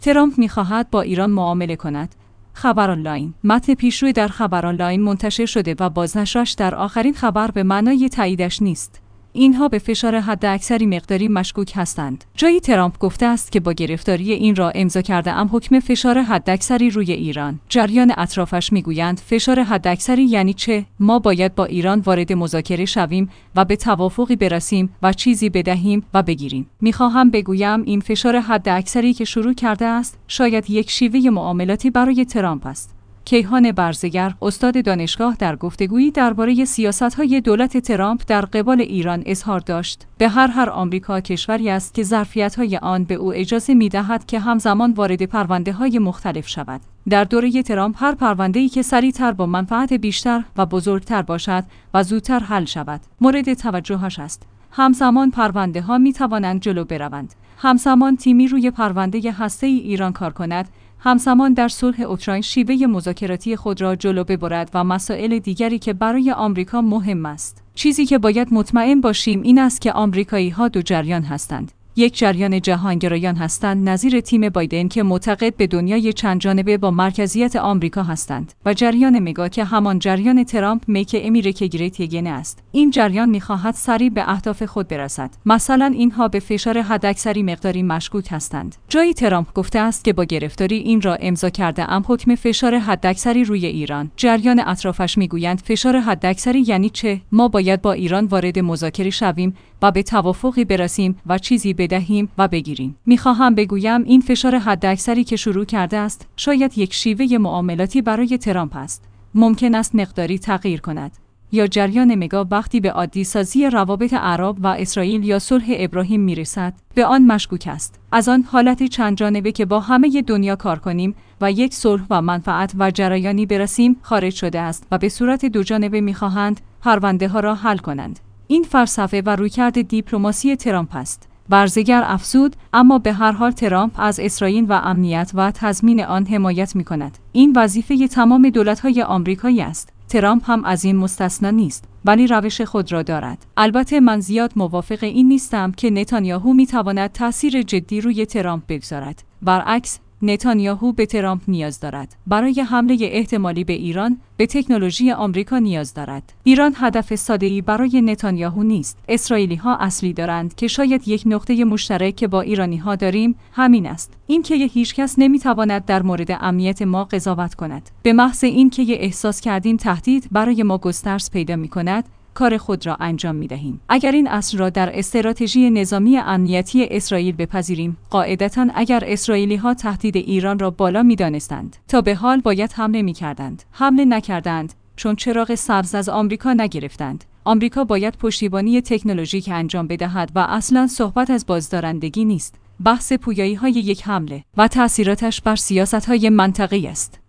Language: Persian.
ترامپ می‌خواهد با ایران معامله کند. خبر آنلاین. متن پیشروی در خبر آنلاین منتشر شده و بازنشرش در آخرین خبر به معنای تاییدش نیست. اینها به فشار حداکثری مقداری مشکوک هستند. جایی ترامپ گفته است که با گرفتاری این را امضا کرده ام حکم فشار حداکثری روی ایران. جریان اطرافش میگویند فشار حداکثری یعنی چه؟ ما باید با ایران وارد مذاکره شویم و به توافقی برسیم و چیزی بدهیم و بگیریم. میخواهم بگویم این فشار حداکثری که شروع کرده است شاید یک شیوه معاملاتی برای ترامپ است. کیهان برزگر، استاد دانشگاه، در گفتگویی درباره سیاست‌های دولت ترامپ در قبال ایران اظهار داشت: به هر آمریکا کشوری است که ظرفیت‌های آن به او اجازه می‌دهد که همزمان وارد پرونده‌های مختلف شود. در دوره ترامپ هر پرونده‌ای که سریع‌تر با منفعت بیشتر و بزرگتر باشد و زودتر حل شود مورد توجهش است. همزمان پرونده‌ها می‌توانند جلو بروند. همزمان تیمی روی پرونده هسته‌ای ایران کار کند. همزمان در صلح اوکراین شیوه مذاکراتی خود را جلو ببرد و مسائل دیگری که برای آمریکا مهم است. چیزی که باید مطمئن باشیم این است که آمریکایی‌ها دو جریان هستند. یک جریان جهانگرایان هستند نظیر تیم بایدن که معتقد به دنیای چند جانبه با مرکزیت آمریکا هستند و جریان مگا که همان جریان ترامپ میک امریکا گریت اگین است. این جریان می‌خواهد سریع به اهداف خود برسد. مثلا اینها به فشار حداکثری مقداری مشکوک هستند. جایی ترامپ گفته است که با گرفتاری این را امضا کرده ام حکم فشار حداکثری روی ایران. جریان اطرافش میگویند فشار حداکثری یعنی چه؟ ما باید با ایران وارد مذاکره شویم و به توافقی برسیم و چیزی بدهیم و بگیریم. میخواهم بگویم این فشار حداکثری که شروع کرده است شاید یک شیوه معاملاتی برای ترامپ است. ممکن است مقداری تغییر کند. یا جریان مگا وقتی به عادی سازی روابط عرب و اسرائیل یا صلح ابراهیم میرسد به آن مشکوک است. از آن حالت چند جانبه که با همه دنیا کار کنیم و یک صلح و منفعت و جریانی برسیم خارج شده است و به صورت دو جانبه میخواهند پرونده ها را حل کنند. این فلسفه و رویکرد دیپلماسی ترامپ است. برزگر افزود: اما به هر حال ترامپ از اسرائیل و امنیت و تضمین آن حمایت می‌کند. این وظیفه تمام دولت‌های آمریکایی است. ترامپ هم از این مستثنا نیست، ولی روش خود را دارد. البته من زیاد موافق این نیستم که نتانیاهو می‌تواند تأثیر جدی روی ترامپ بگذارد. برعکس، نتانیاهو به ترامپ نیاز دارد. برای حمله احتمالی به ایران به تکنولوژی آمریکا نیاز دارد. ایران هدف ساده‌ای برای نتانیاهو نیست. اسرائیلی‌ها اصلی دارند که شاید یک نقطه مشترک که با ایرانی‌ها داریم همین است. این که هیچکس نمی‌تواند در مورد امنیت ما قضاوت کند. به محض این که احساس کردیم تهدید برای ما گسترش پیدا می‌کند، کار خود را انجام می‌دهیم. اگر این اصل را در استراتژی نظامی امنیتی اسرائیل بپذیریم، قاعدتاً اگر اسرائیلی‌ها تهدید ایران را بالا می‌دانستند، تا به حال باید حمله می‌کردند. حمله نکردند چون چراغ سبز از آمریکا نگرفتند. آمریکا باید پشتیبانی تکنولوژیک انجام بدهد و اصلاً صحبت از بازدارندگی نیست. بحث پویایی‌های یک حمله و تأثیراتش بر سیاست‌های منطقه‌ای است.